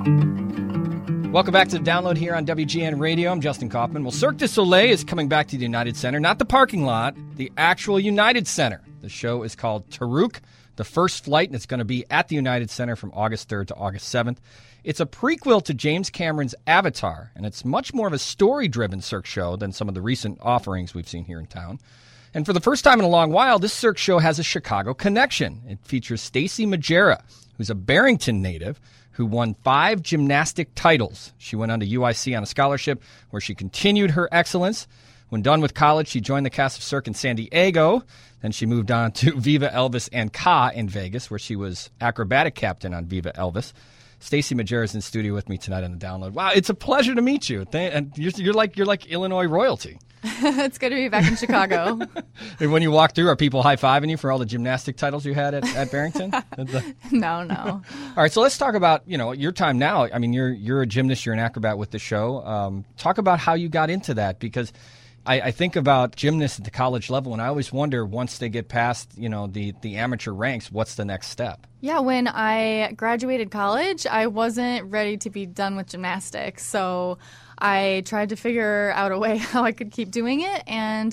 Welcome back to the Download here on WGN Radio. I'm Justin Kaufman. Well, Cirque du Soleil is coming back to the United Center, not the parking lot, the actual United Center. The show is called Taruk, the first flight, and it's going to be at the United Center from August 3rd to August 7th. It's a prequel to James Cameron's Avatar, and it's much more of a story-driven Cirque show than some of the recent offerings we've seen here in town. And for the first time in a long while, this Cirque show has a Chicago connection. It features Stacy Majera, who's a Barrington native, who won 5 gymnastic titles. She went on to UIC on a scholarship where she continued her excellence. When done with college, she joined the cast of Cirque in San Diego. Then she moved on to Viva Elvis and Ka in Vegas, where she was acrobatic captain on Viva Elvis. Stacy Majera is in studio with me tonight on the Download. Wow, it's a pleasure to meet you. And you're like Illinois royalty. It's good to be back in Chicago. And when you walk through, are people high-fiving you for all the gymnastic titles you had at Barrington? No. All right, so let's talk about, your time now. I mean, you're a gymnast, you're an acrobat with the show. Talk about how you got into that, because I think about gymnasts at the college level, and I always wonder, once they get past, the amateur ranks, what's the next step? Yeah, when I graduated college, I wasn't ready to be done with gymnastics, so I tried to figure out a way how I could keep doing it, and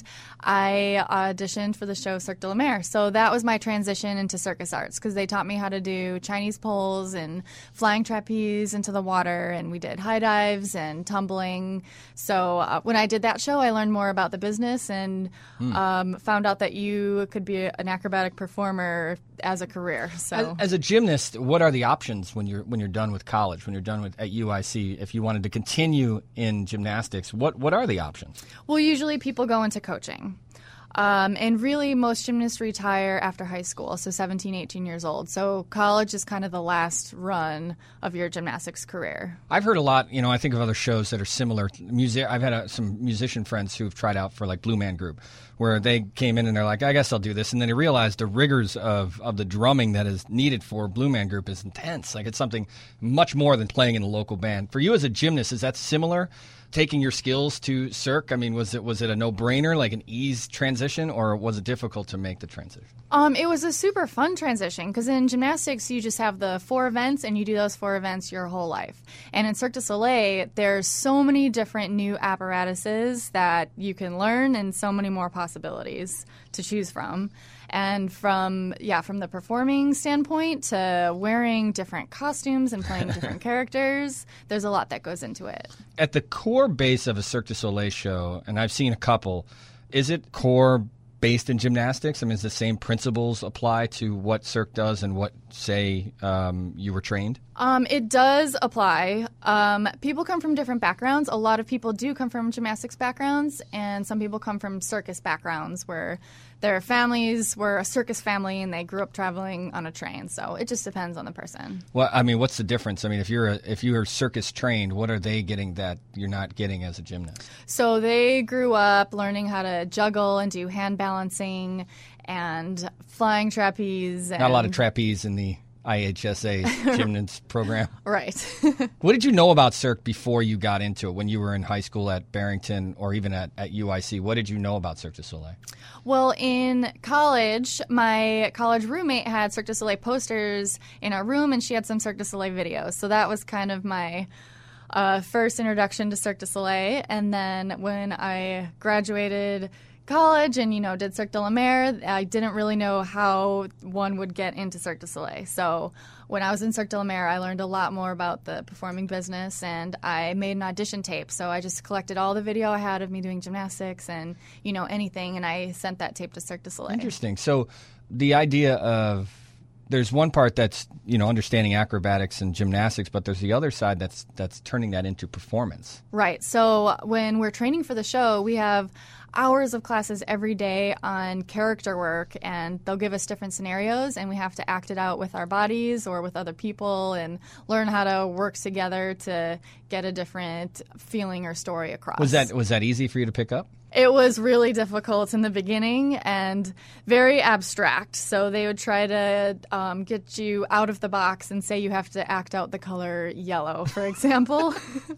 I auditioned for the show Cirque de la Mer. So that was my transition into circus arts, because they taught me how to do Chinese poles and flying trapeze into the water, and we did high dives and tumbling. So when I did that show, I learned more about the business and found out that you could be an acrobatic performer as a career. So as a gymnast, what are the options when you're done with college, when you're done at UIC, if you wanted to continue in gymnastics, what are the options? Well, usually people go into coaching. And really, most gymnasts retire after high school, so 17, 18 years old. So college is kind of the last run of your gymnastics career. I've heard a lot, I think of other shows that are similar. I've had some musician friends who've tried out for, like, Blue Man Group, where they came in and they're like, I guess I'll do this. And then they realized the rigors of the drumming that is needed for Blue Man Group is intense. Like, it's something much more than playing in a local band. For you as a gymnast, is that similar? Taking your skills to Cirque, I mean, was it a no-brainer, like an ease transition, or was it difficult to make the transition? It was a super fun transition, because in gymnastics you just have the 4 events and you do those 4 events your whole life. And in Cirque du Soleil, there's so many different new apparatuses that you can learn and so many more possibilities to choose from. And from the performing standpoint to wearing different costumes and playing different characters, there's a lot that goes into it. At the core base of a Cirque du Soleil show, and I've seen a couple, is it core based in gymnastics? I mean, is the same principles apply to what Cirque does and what, say, you were trained? It does apply. People come from different backgrounds. A lot of people do come from gymnastics backgrounds, and some people come from circus backgrounds where their families were a circus family and they grew up traveling on a train. So it just depends on the person. Well, I mean, what's the difference? I mean, if you're circus trained, what are they getting that you're not getting as a gymnast? So they grew up learning how to juggle and do hand balancing and flying trapeze. Not a lot of trapeze in the IHSA gymnast program. Right. What did you know about Cirque before you got into it, when you were in high school at Barrington or even at UIC? What did you know about Cirque du Soleil? Well, in college, my college roommate had Cirque du Soleil posters in our room, and she had some Cirque du Soleil videos. So that was kind of my first introduction to Cirque du Soleil. And then when I graduated college and, did Cirque de la Mer, I didn't really know how one would get into Cirque du Soleil. So when I was in Cirque de la Mer, I learned a lot more about the performing business, and I made an audition tape. So I just collected all the video I had of me doing gymnastics and, anything, and I sent that tape to Cirque du Soleil. Interesting. So the idea of, there's one part that's, understanding acrobatics and gymnastics, but there's the other side that's turning that into performance. Right. So when we're training for the show, we have hours of classes every day on character work, and they'll give us different scenarios, and we have to act it out with our bodies or with other people and learn how to work together to get a different feeling or story across. Was that easy for you to pick up? It was really difficult in the beginning and very abstract. So they would try to get you out of the box and say you have to act out the color yellow, for example,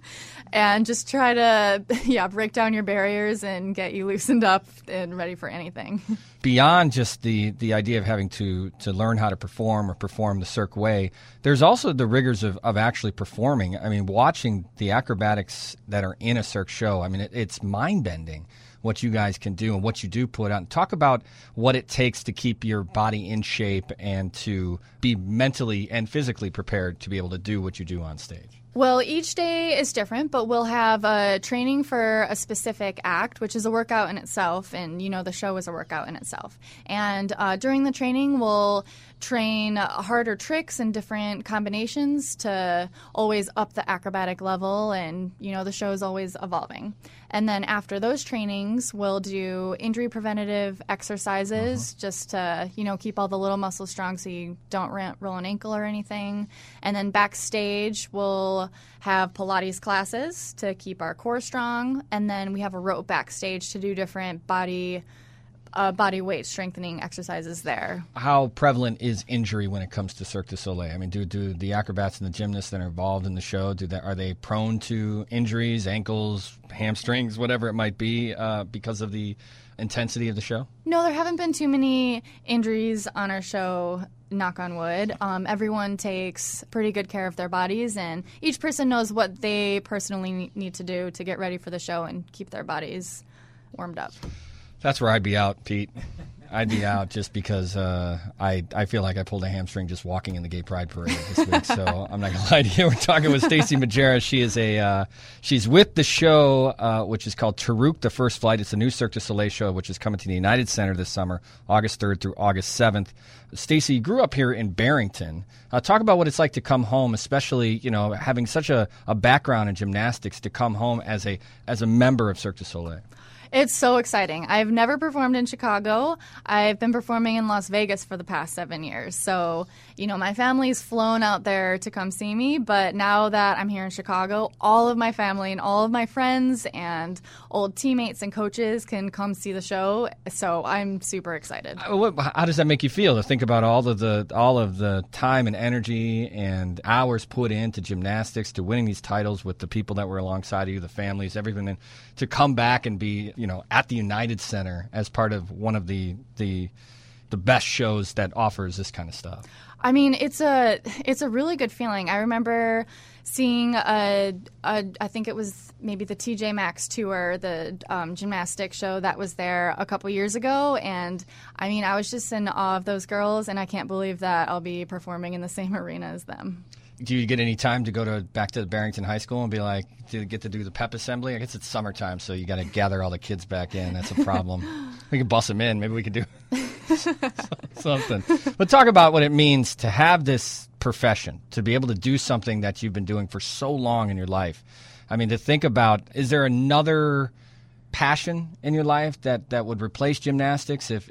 and just try to break down your barriers and get you loosened up and ready for anything. Beyond just the idea of having to learn how to perform or perform the Cirque way, there's also the rigors of actually performing. I mean, watching the acrobatics that are in a Cirque show, I mean, it's mind-bending what you guys can do and what you do put on. Talk about what it takes to keep your body in shape and to be mentally and physically prepared to be able to do what you do on stage. Well, each day is different, but we'll have a training for a specific act, which is a workout in itself, and the show is a workout in itself. And during the training, we'll train harder tricks and different combinations to always up the acrobatic level, and the show is always evolving. And then after those trainings, we'll do injury preventative exercises just to keep all the little muscles strong so you don't roll an ankle or anything. And then backstage, we'll have Pilates classes to keep our core strong, and then we have a rope backstage to do different body weight strengthening exercises there. How prevalent is injury when it comes to Cirque du Soleil? I mean, do the acrobats and the gymnasts that are involved in the show, are they prone to injuries, ankles, hamstrings, whatever it might be, because of the intensity of the show? No, there haven't been too many injuries on our show, knock on wood. Everyone takes pretty good care of their bodies, and each person knows what they personally need to do to get ready for the show and keep their bodies warmed up. That's where I'd be out, Pete. I'd be out just because I feel like I pulled a hamstring just walking in the Gay Pride Parade this week. So I'm not gonna lie to you. We're talking with Stacey Majera. She is she's with the show which is called Tarouk: The First Flight. It's a new Cirque du Soleil show which is coming to the United Center this summer, August 3rd through August 7th. Stacey, you grew up here in Barrington. Talk about what it's like to come home, especially having such a background in gymnastics, to come home as a member of Cirque du Soleil. It's so exciting. I've never performed in Chicago. I've been performing in Las Vegas for the past 7 years. So, my family's flown out there to come see me. But now that I'm here in Chicago, all of my family and all of my friends and old teammates and coaches can come see the show. So I'm super excited. How does that make you feel to think about all of the time and energy and hours put into gymnastics, to winning these titles with the people that were alongside of you, the families, everything, and to come back and be at the United Center as part of one of the best shows that offers this kind of stuff? I mean, it's a really good feeling. I remember seeing I think it was maybe the TJ Maxx tour, the gymnastics show that was there a couple years ago, and I mean, I was just in awe of those girls, and I can't believe that I'll be performing in the same arena as them. Do you get any time to go back to Barrington High School and be like, to get to do the pep assembly? I guess it's summertime, so you got to gather all the kids back in. That's a problem. We can bus them in. Maybe we could do something. But talk about what it means to have this profession, to be able to do something that you've been doing for so long in your life. I mean, to think about, is there another passion in your life that would replace gymnastics if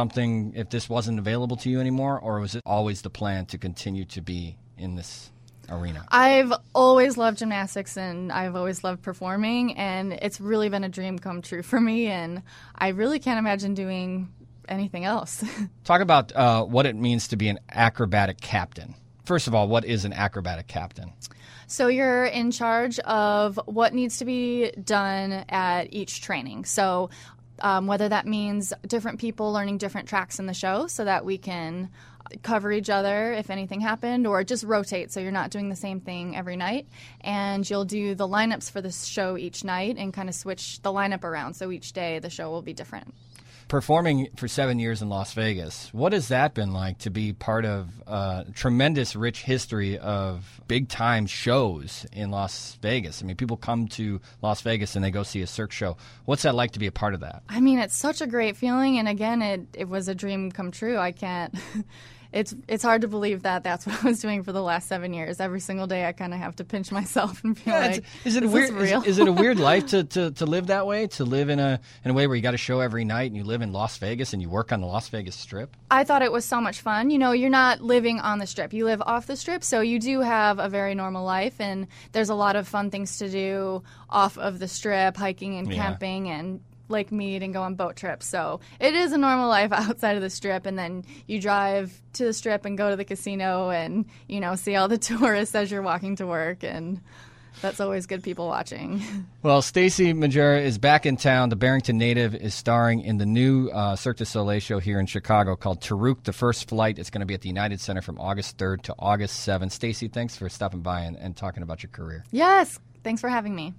this wasn't available to you anymore, or was it always the plan to continue to be in this arena? I've always loved gymnastics, and I've always loved performing, and it's really been a dream come true for me, and I really can't imagine doing anything else. Talk about what it means to be an acrobatic captain. First of all, what is an acrobatic captain? So you're in charge of what needs to be done at each training. So whether that means different people learning different tracks in the show so that we can cover each other if anything happened, or just rotate so you're not doing the same thing every night. And you'll do the lineups for the show each night and kind of switch the lineup around, so each day the show will be different. Performing for 7 years in Las Vegas, what has that been like to be part of a tremendous, rich history of big-time shows in Las Vegas? I mean, people come to Las Vegas and they go see a Cirque show. What's that like to be a part of that? I mean, it's such a great feeling, and again, it was a dream come true. I can't... It's hard to believe that that's what I was doing for the last 7 years. Every single day I kind of have to pinch myself and feel like, is it real? Is it a weird life to live that way, to live in a way where you got a show every night and you live in Las Vegas and you work on the Las Vegas Strip? I thought it was so much fun. You're not living on the Strip. You live off the Strip, so you do have a very normal life, and there's a lot of fun things to do off of the Strip, hiking and camping and Lake Mead and go on boat trips. So it is a normal life outside of the Strip, and then you drive to the Strip and go to the casino and, you know, see all the tourists as you're walking to work, and that's always good people watching. Well, Stacy Majera is back in town. The Barrington native is starring in the new Cirque du Soleil show here in Chicago called Taruk, The First Flight. It's going to be at the United Center from August 3rd to August 7th. Stacy, thanks for stopping by and talking about your career. Yes. Thanks for having me.